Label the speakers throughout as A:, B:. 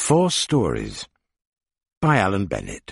A: 4 Stories by Alan Bennett.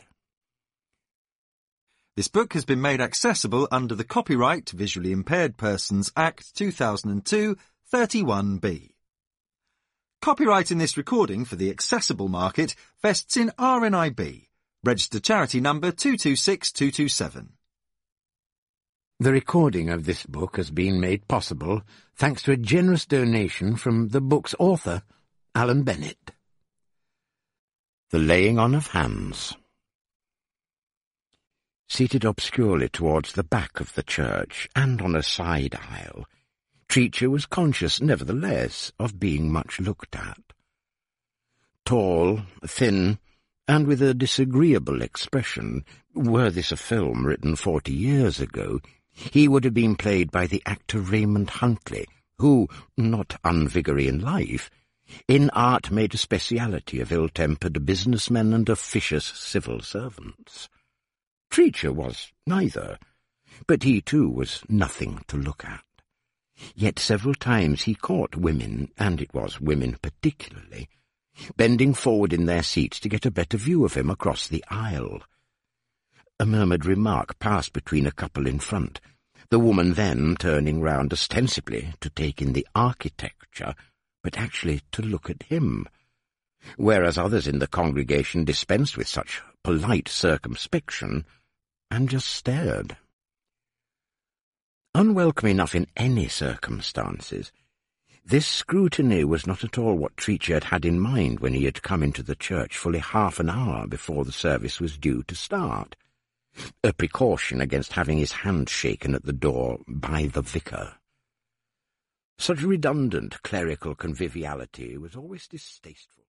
B: This book has been made accessible under the Copyright Visually Impaired Persons Act 2002, 31B. Copyright in this recording for the accessible market vests in RNIB, registered charity number 226227.
A: The recording of this book has been made possible thanks to a generous donation from the book's author, Alan Bennett. The Laying On of Hands. Seated obscurely towards the back of the church and on a side aisle, Treacher was conscious, nevertheless, of being much looked at. Tall, thin, and with a disagreeable expression, were this a film written 40 years ago, he would have been played by the actor Raymond Huntley, who, not unvigorous in life, in art made a speciality of ill-tempered businessmen and officious civil servants. Treacher was neither, but he too was nothing to look at. Yet several times he caught women, and it was women particularly, bending forward in their seats to get a better view of him across the aisle. A murmured remark passed between a couple in front, the woman then turning round ostensibly to take in the architecture, but actually to look at him, whereas others in the congregation dispensed with such polite circumspection and just stared. Unwelcome enough in any circumstances, this scrutiny was not at all what Treacher had had in mind when he had come into the church fully half an hour before the service was due to start, a precaution against having his hand shaken at the door by the vicar. Such redundant clerical conviviality was always distasteful.